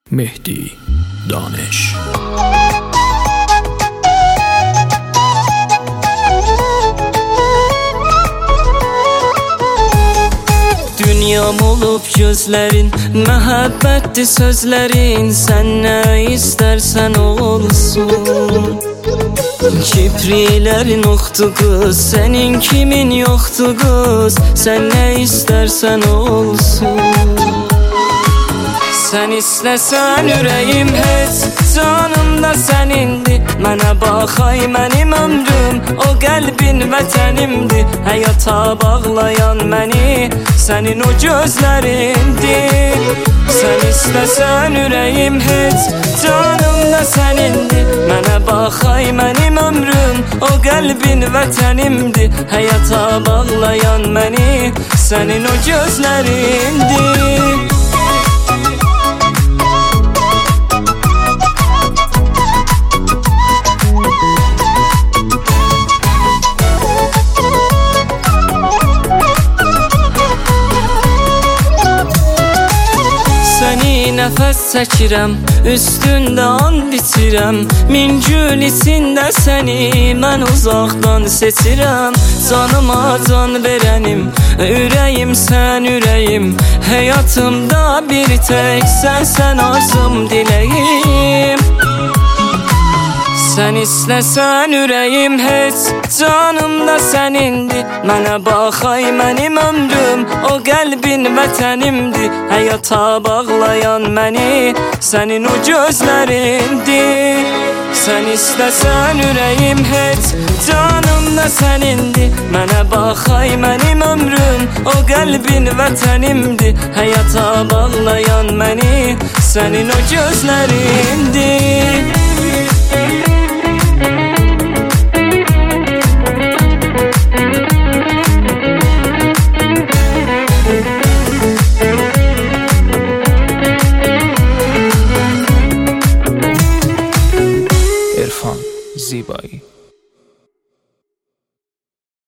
Mehdi Danış. Dünyam olub gözlərin, məhəbbətdir sözlərin, sən nə istərsən olsun. Kipriklərin oxdu qız, sənin kimin yoxdu qız, sən nə istərsən olsun. Sən istəsən ürəyim heç, canım da sənindir. Mənə bax ay mənim ömrüm, o qəlbin vətənimdir. Həyata bağlayan məni, sənin o gözlərindir. Sən istəsən ürəyim heç, canım da sənindir. Mənə bax ay mənim ömrüm, o qəlbin vətənimdir. Həyata bağlayan məni, sənin o gözlərindir. Nəfəs çəkirəm, üstündə and içirəm. Min gül içində səni mən uzaqdan seçirəm. Canıma can verənim, ürəyim sən ürəyim. Həyatımda bir tək sənsən arzum diləyim. Sən istəsən ürəyim heç, canım da sənindir. Mənə bax ay mənim ömrüm, o qəlbin vətənimdir. Həyata bağlayan məni, sənin o gözlərindir. Sən istəsən ürəyim heç, canım da sənindir. Mənə bax ay mənim ömrüm, o qəlbin vətənimdir. Həyata bağlayan məni, sənin o gözlərindir. Zibai.